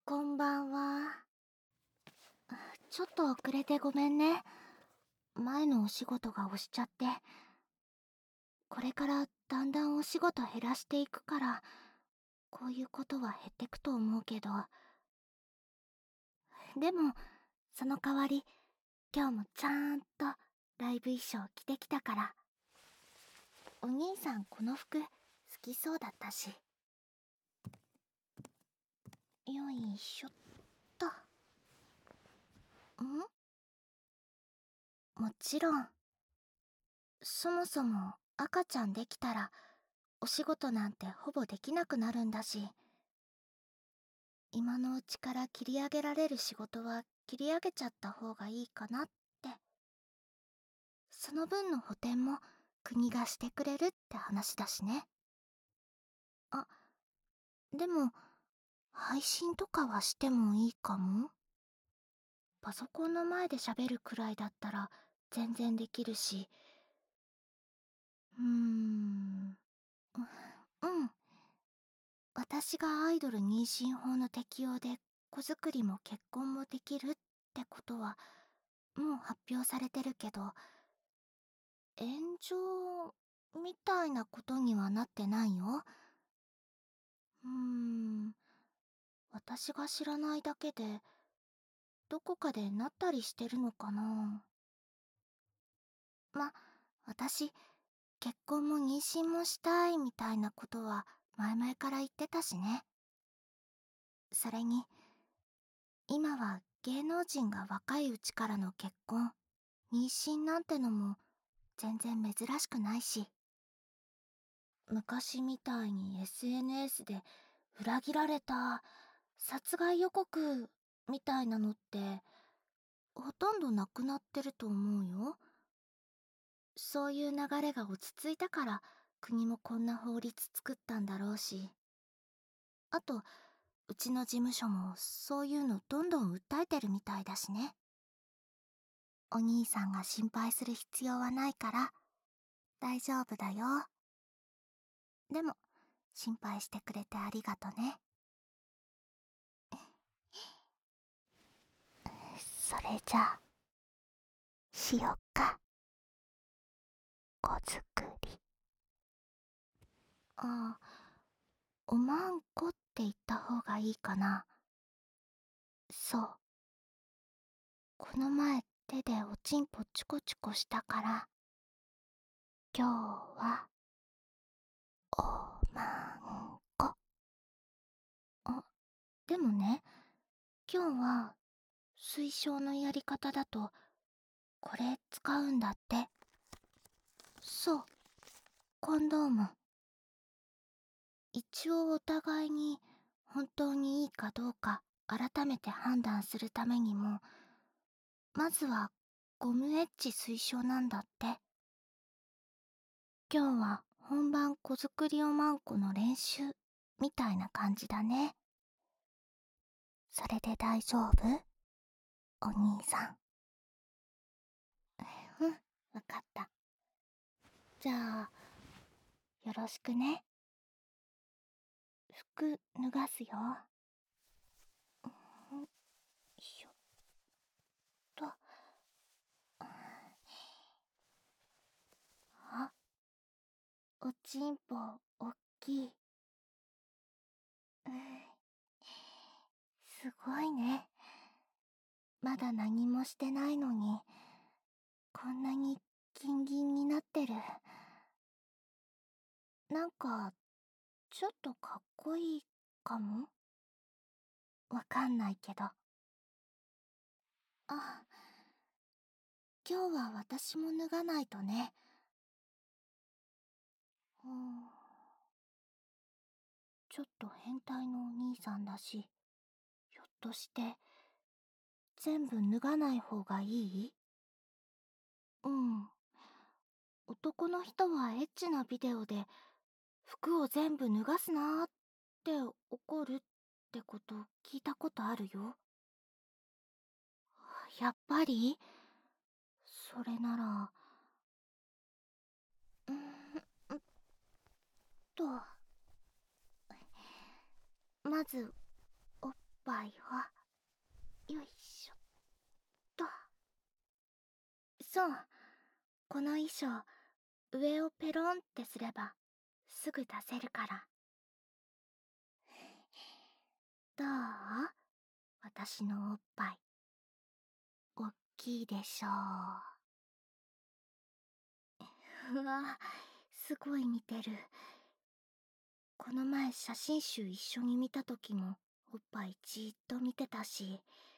こんばんは。ちょっと遅れてごめんね。前のお仕事が押しちゃって。これからだんだんお仕事減らしていくから、こういうことは減ってくと思うけど。でも、その代わり、今日もちゃんとライブ衣装着てきたから。お兄さんこの服好きそうだったし。よいしょっと。もちろん。そもそも赤ちゃんできたらお仕事なんてほぼできなくなるんだし、今のうちから切り上げられる仕事は切り上げちゃった方がいいかなって。その分の補填も国がしてくれるって話だしね。あ、でも配信とかはしてもいいかも。パソコンの前で喋るくらいだったら全然できるし。うん。私がアイドル妊娠法の適用で子作りも結婚もできるってことはもう発表されてるけど、炎上みたいなことにはなってないよ。うーん、私が知らないだけでどこかでなったりしてるのかな。私結婚も妊娠もしたいみたいなことは前々から言ってたしね。それに今は芸能人が若いうちからの結婚、妊娠なんてのも全然珍しくないし、昔みたいに SNS で裏切られた、殺害予告みたいなのってほとんどなくなってると思うよ。そういう流れが落ち着いたから国もこんな法律作ったんだろうし、あとうちの事務所もそういうのどんどん訴えてるみたいだしね。お兄さんが心配する必要はないから大丈夫だよ。でも心配してくれてありがとね。それじゃあしよっか。子作り。あ、おまんこって言った方がいいかな。そう。この前手でおちんぽチコチコしたから、今日はおまんこ。あ、でもね、今日は推奨のやり方だとこれ使うんだって。そう、コンドーム。一応お互いに本当にいいかどうか改めて判断するためにも、まずはゴムエッジ推奨なんだって。今日は本番子作りおまんこの練習みたいな感じだね。それで大丈夫？お兄さん。うん、わかった。じゃあよろしくね。服脱がすよ。よいしょっと。あ、おちんぽおっきい。すごいね。まだ何もしてないのにこんなにギンギンになってる。なんかちょっとかっこいいかも。わかんないけど。あ、今日は私も脱がないとね。うん、ちょっと変態のお兄さんだし、ひょっとして全部脱がない方がいい？うん。男の人はエッチなビデオで服を全部脱がすなーって怒るってこと聞いたことあるよ。やっぱりそれなら、んと、まず、おっぱいを、よいしょっと。そう、この衣装、上をペロンってすれば、すぐ出せるから。どう？私のおっぱい。おっきいでしょう。うわ、すごい見てる。この前写真集一緒に見た時もおっぱいじーっと見てたし。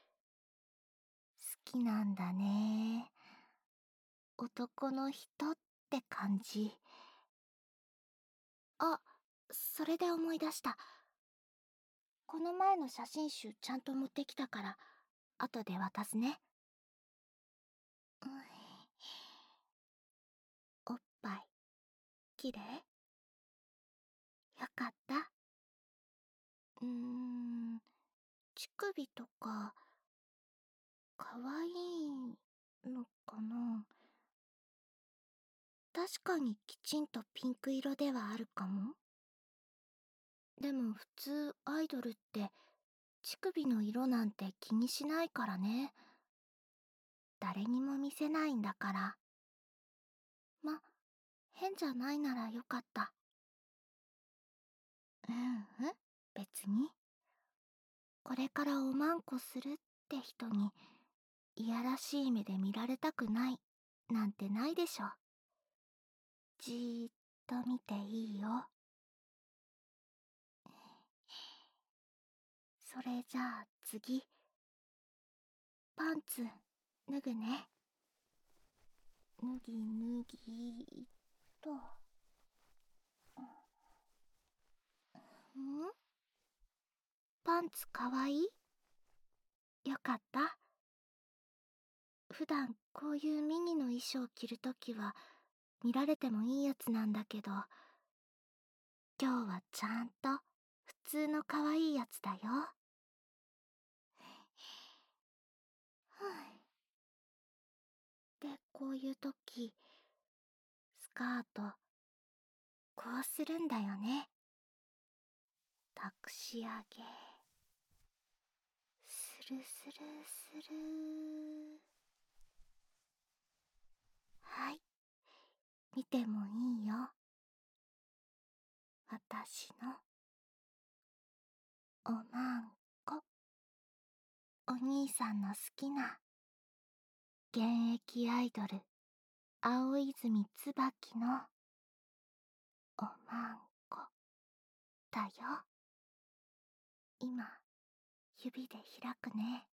好きなんだね。男の人って感じ。あ、それで思い出した。この前の写真集ちゃんと持ってきたから、後で渡すね。うい、おっぱい、きれい？よかった。乳首とか、かわいいのかな？確かにきちんとピンク色ではあるかも。でも普通アイドルって乳首の色なんて気にしないからね。誰にも見せないんだから。ま、変じゃないならよかった。別に。これからおまんこするって人に、いやらしい目で見られたくないなんてないでしょ。じーっと見ていいよ。それじゃあ次、パンツ脱ぐね。脱ぎ脱ぎっと。パンツかわいい？よかった。普段こういうミニの衣装着るときは見られてもいいやつなんだけど、今日はちゃんと普通の可愛いやつだよ。で、こういうとき、スカート、こうするんだよね。たくし上げ。スルスルスルー。はい。見てもいいよ。私のおまんこ。お兄さんの好きな現役アイドル青泉椿のおまんこだよ。今指で開くね。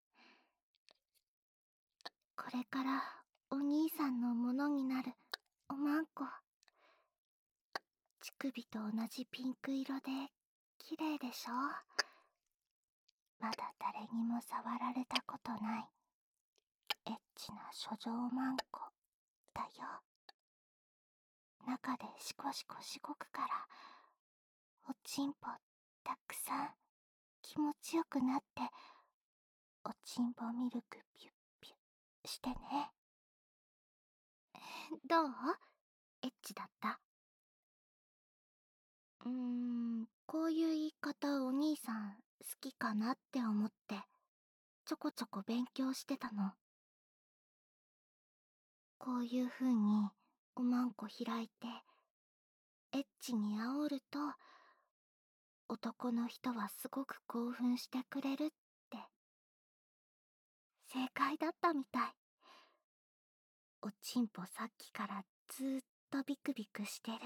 これからお兄さんのものになるおまんこ。乳首と同じピンク色で綺麗でしょ。まだ誰にも触られたことないエッチな処女おまんこだよ。中でシコシコしごくからおちんぽたくさん気持ちよくなっておちんぽミルクピュッピュッしてね。どう？エッチだった？こういう言い方お兄さん好きかなって思ってちょこちょこ勉強してたの。こういう風におまんこ開いてエッチに煽ると男の人はすごく興奮してくれるって正解だったみたい。おちんぽさっきからずーっとビクビクしてる。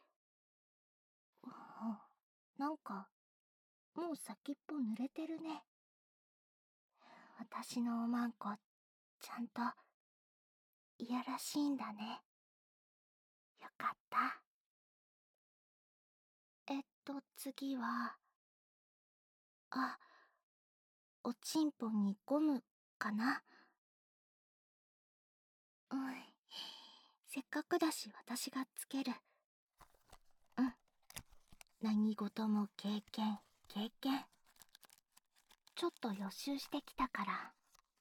なんかもう先っぽ濡れてるね。私のおまんこちゃんといやらしいんだね。よかった。次は、あ、おちんぽにゴムかな。せっかくだし私がつける。何事も経験、経験。ちょっと予習してきたから。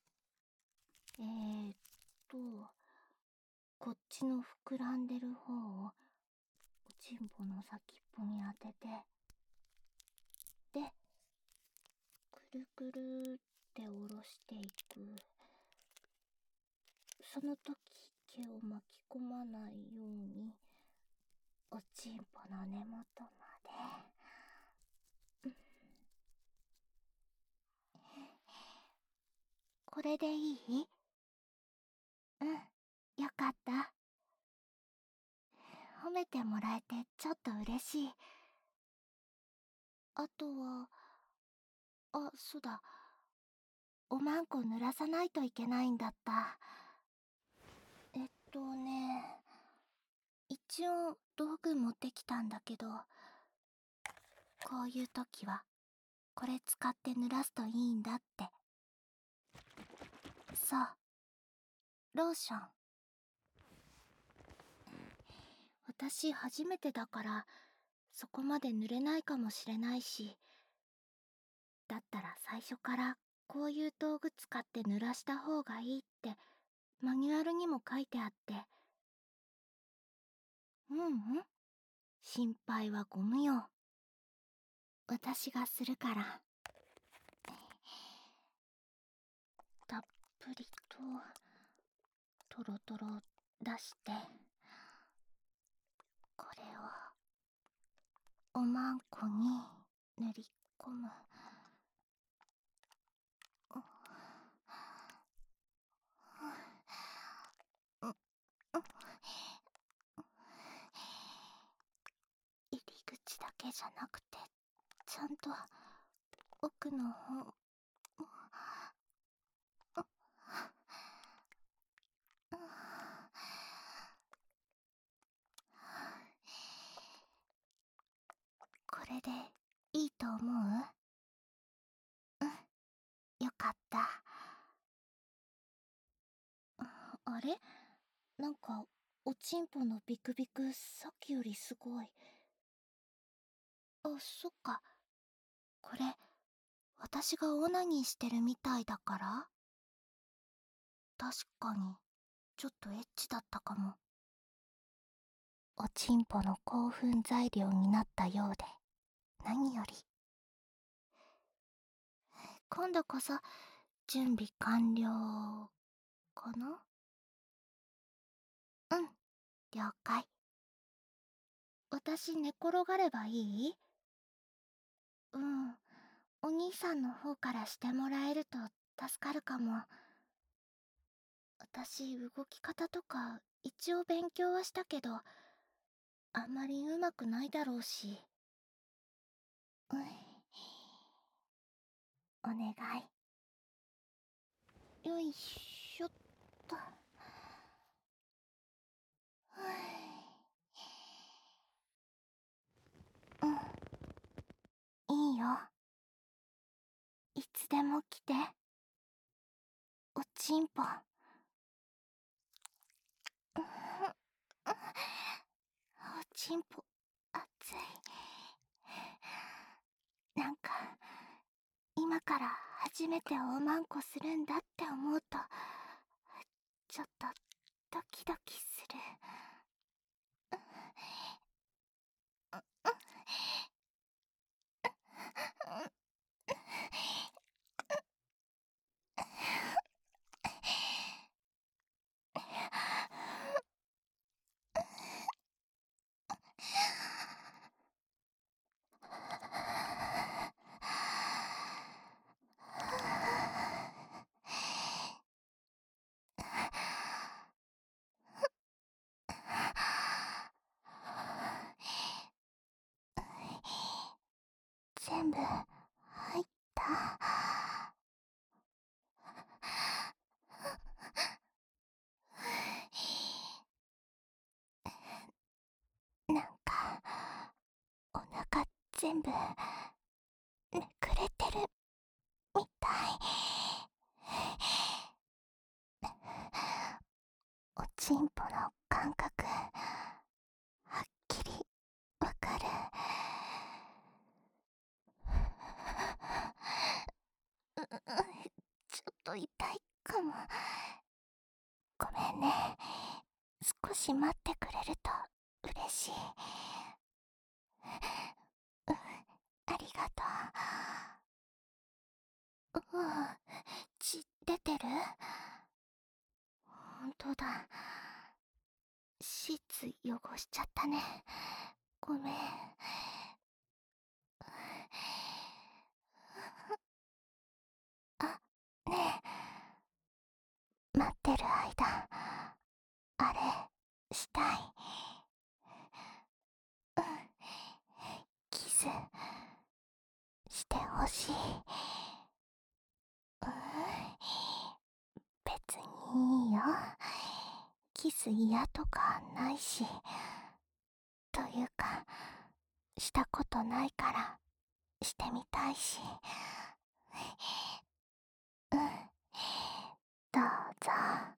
こっちの膨らんでる方をおちんぽの先っぽに当てて、で、くるくるって下ろしていく。その時毛を巻き込まないようにおちんぽの根元まで。これでいい？うん、よかった。褒めてもらえてちょっと嬉しい。あとは、そうだ。おまんこ濡らさないといけないんだった。一応道具持ってきたんだけど、こういう時はこれ使って濡らすといいんだって。そう、ローション。私初めてだからそこまで濡れないかもしれないし、だったら最初からこういう道具使って濡らした方がいいってマニュアルにも書いてあって。心配はご無用。私がするから。たっぷりとトロトロ出して、これをおまんこに塗り込む。入り口だけじゃなくてちゃんと奥の方も。これでいいと思う？よかった。あれ？なんかおちんぽのビクビクさっきよりすごい。そっか。これ私がオナニーしてるみたいだから？確かにちょっとエッチだったかも。おちんぽの興奮材料になったようで何より。今度こそ準備完了かな？了解。私寝転がればいい？お兄さんの方からしてもらえると助かるかも。私動き方とか一応勉強はしたけど、あんまり上手くないだろうし。お願い。よいしょっと。いいよ。いつでも来て。おちんぽ。おちんぽ、熱い。なんか、今から初めておまんこするんだって思うと、ちょっとドキドキする。全部入った？なんかお腹全部めくれてるみたい。おちんぽの感覚はっきりわかる。ちょっと痛いかも。ごめんね。少し待ってくれると嬉しい。ありがとうん、血出てる？ほんとだ。シーツ汚しちゃったね。ごめん。あ、ねえ、待ってる間、あれ、したい。うん、キス、してほしい。うん、別にいいよ。キス嫌とかないし。というか、したことないから、してみたいし。うん、どうぞ。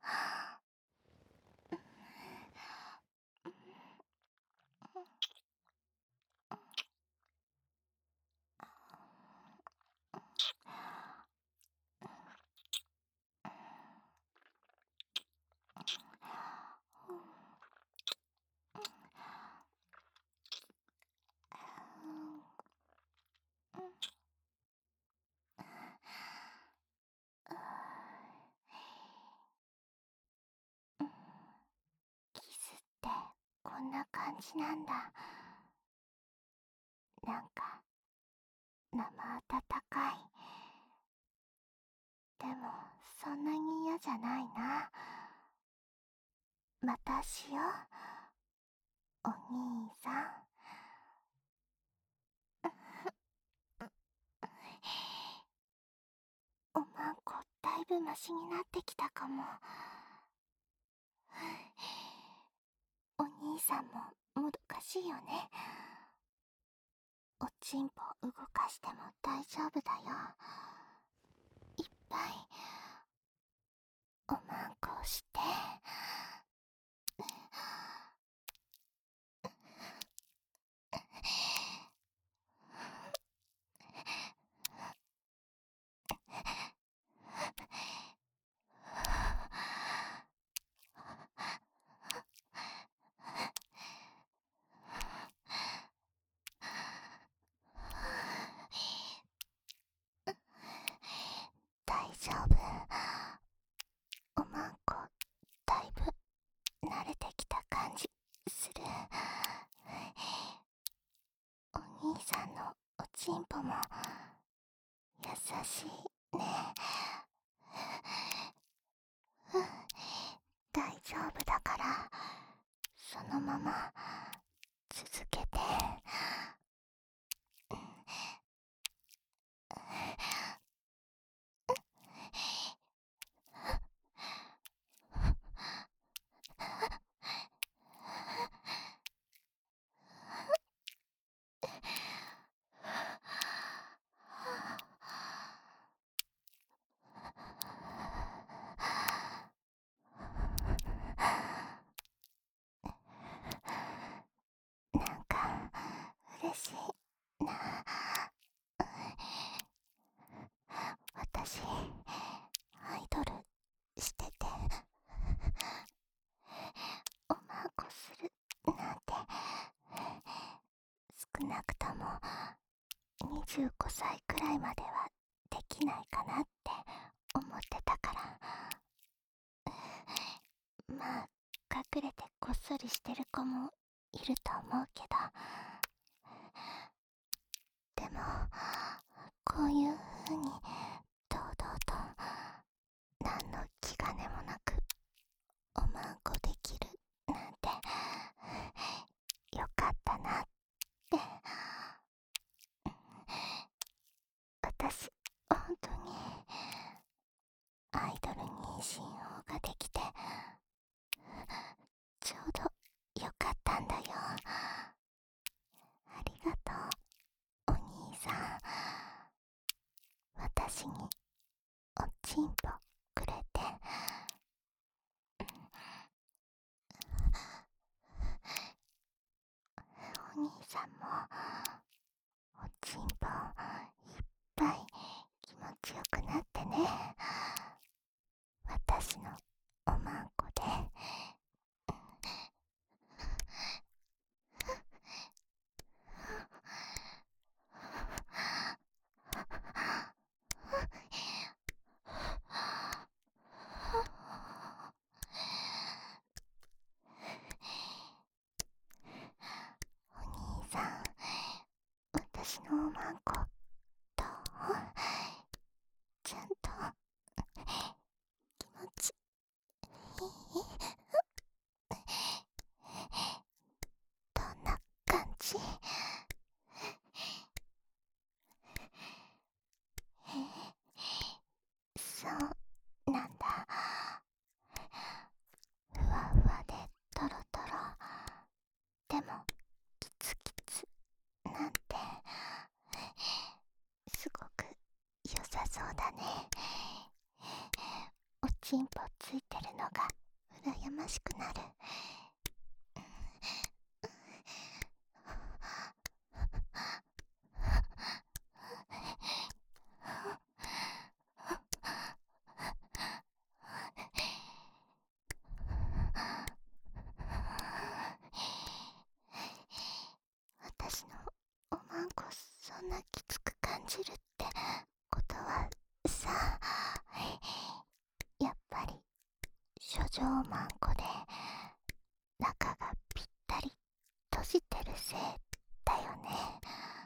キスってこんな感じなんだ。なんか生温かい。でもそんなに嫌じゃないな。またしよう、お兄さん。おまんこだいぶマシになってきたかも。お兄さんももどかしいよね。おちんぽ動かしても大丈夫だよ。いっぱいおまんこして。大丈夫。おまんこだいぶ慣れてきた感じする。お兄さんのおちんぽも優しいね。うん、大丈夫だから、そのまま続けて。なんか嬉しいな。私アイドルしてて、おまんこするなんて、少なくとも25歳くらいまではできないかなって思ってたから。まあ隠れてこっそりしてる子もいると思うけど、でもこういう風に堂々と何の気兼ねもなくおまんこできるなんて、よかったなって。私本当にアイドル妊娠法ができてちょうどよかったんだよ。ありがとうお兄さん。私におちんぽくれて。お兄さんもおちんぽいっぱい気持ちよくなってね。私のおまんこで。 良さそうだね。おちんぽついてるのが羨ましくなる。私のおまんこそんなきつく感じるってことはさ、やっぱり処女おまんこで中がぴったり閉じてるせいだよね。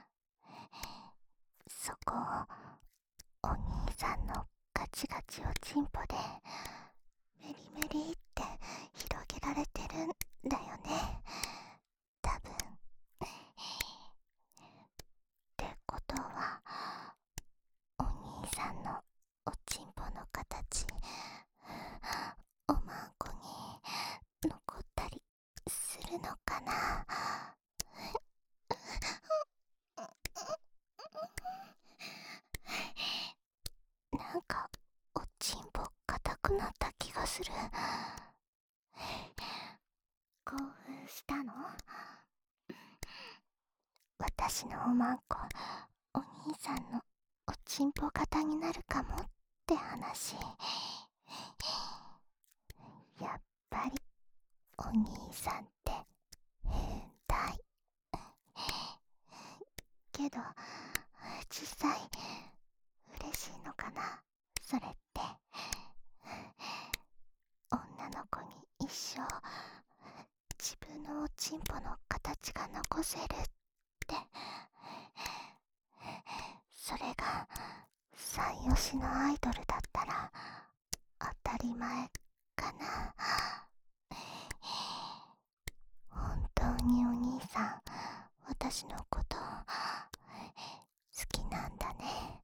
そこをお兄さんのガチガチおちんぽでメリメリって広げられてるんだよね、多分。ってことはお兄さんのおちんぽの形おまんこに残ったりするのかな。なんかおちんぽ硬くなった気がする。興奮したの？私のおまんこお兄さんのおちんぽ型になるかもって話。やっぱりお兄さんって変態。けど実際嬉しいのかな、それって。女の子に一生自分のおちんぽの形が残せるって、それが最推しのアイドルだったら当たり前かな。本当にお兄さん私のこと好きなんだね。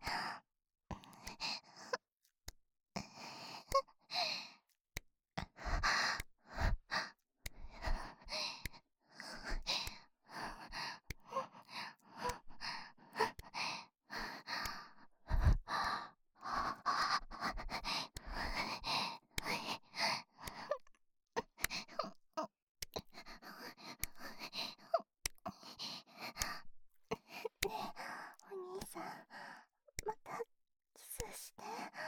お兄さん、またキスして。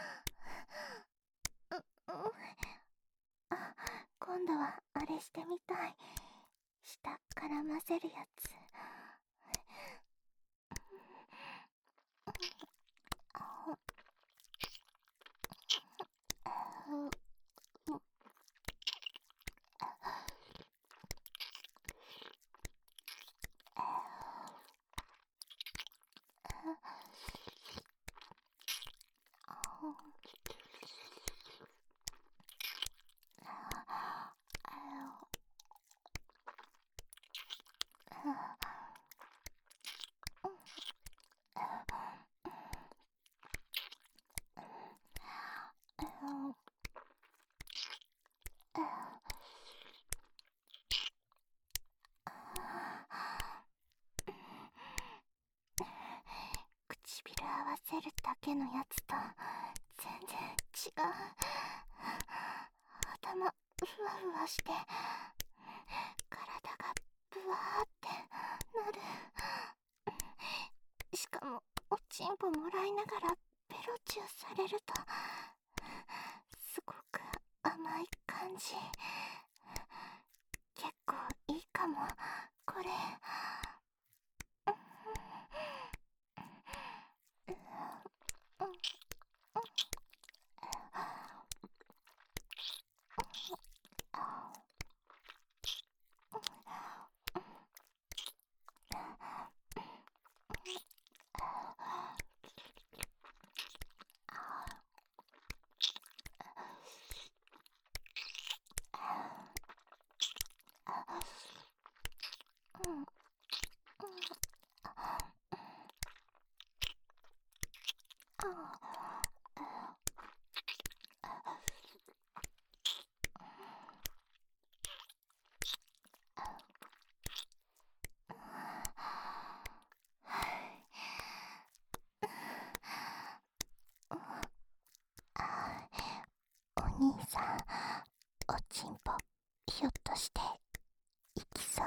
あ、今度はあれしてみたい。舌絡ませるやつ。唇合わせるだけのやつと全然違う。頭ふわふわして体がブワーってなる。しかもおちんぽもらいながらベロチューされるとすごく甘い感じ。結構いいかもこれ。 兄さん、おちんぽひょっとしていきそう？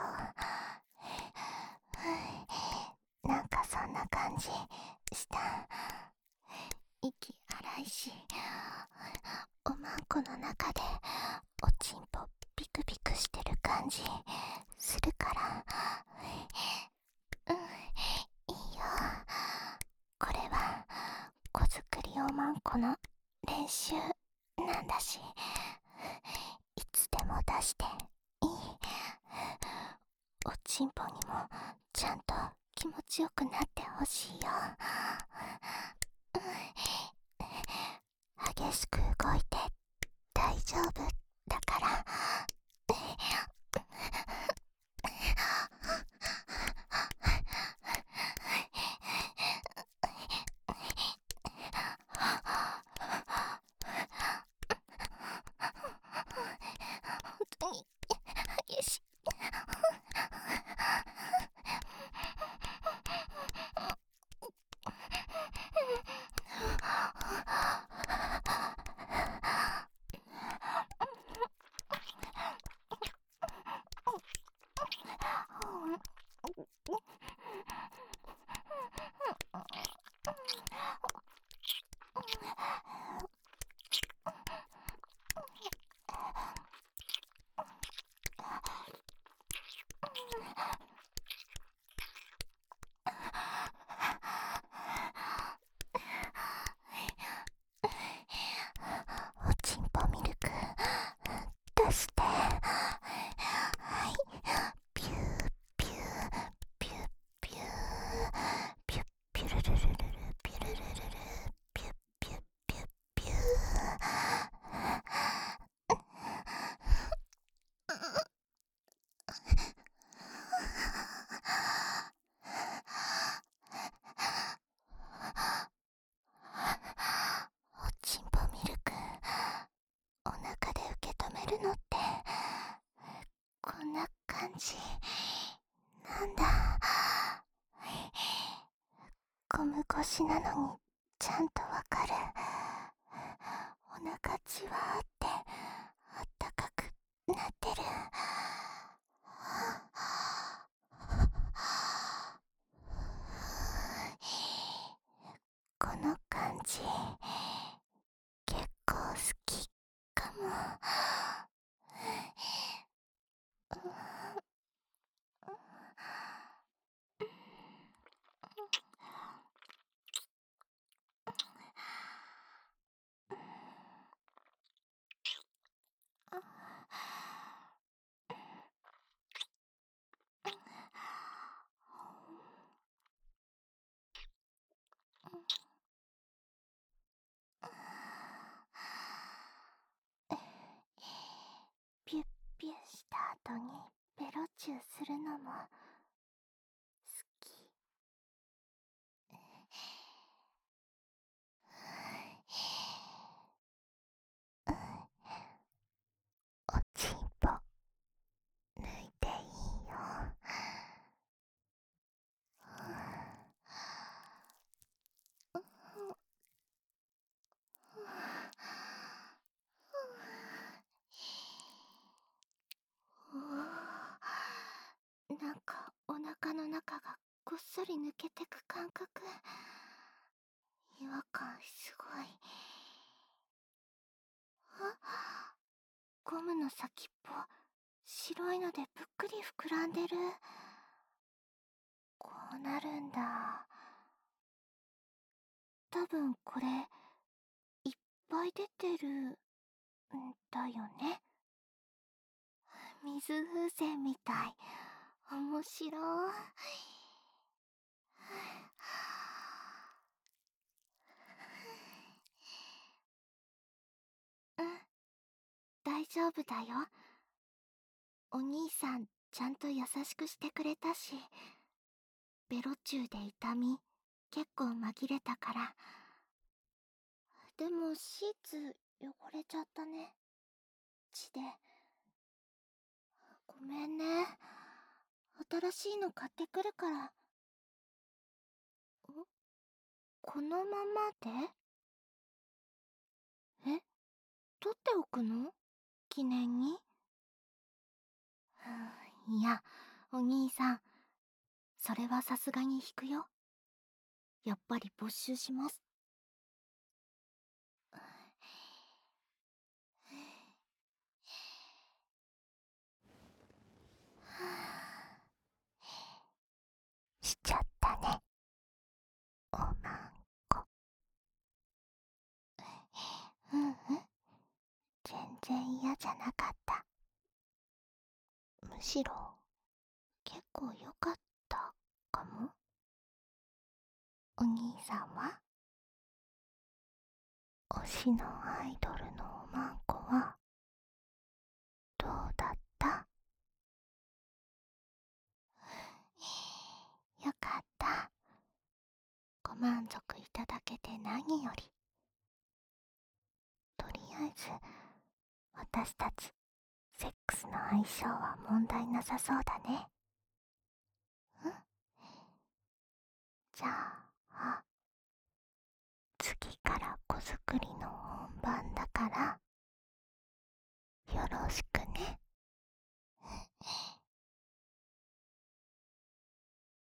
なんかそんな感じした。息荒いし、おまんこの中でおちんぽピクピクしてる感じするから。いいよ。これは子作りおまんこの練習なんだし、いつでも出していい。おちんぽにもちゃんと気持ちよくなってほしいよ。激しく動いて大丈夫だから。本当に激しい。おちんぽミルク出して。はい、ピューピューピューピューピュッピュルルルルルピュルルルルピュッピュッピュッピュおちんぽミルクお腹で受け止めるのってこんな感じなんだ。ゴム越しなのにちゃんとわかる。お腹じわーってあったかくなってる。この感じ結構好きかも。ピュッピュした後にベロチューするのも好き。おちんぽ抜いていいよ。なんかお腹の中がごっそり抜けてく感覚。違和感すごい。ゴムの先っぽ白いのでぷっくり膨らんでる。こうなるんだ。多分これいっぱい出てるんだよね。水風船みたい。面白い。うん、大丈夫だよ。お兄さんちゃんと優しくしてくれたし、ベロチューで痛み結構紛れたから。でもシーツ汚れちゃったね、血で。ごめんね。新しいの買ってくるから。このままで？え、取っっておくの？記念に。いや、お兄さん、それはさすがに引くよ。やっぱり没収します。しちゃったね、おまんこ。うんうん、全然嫌じゃなかった。むしろ結構良かったかも。お兄さんは推しのアイドルのおまんこはどうだった？よかった。ご満足いただけて何より。とりあえず私たちセックスの相性は問題なさそうだね。うん。じゃあ次から子作りの本番だからよろしくね。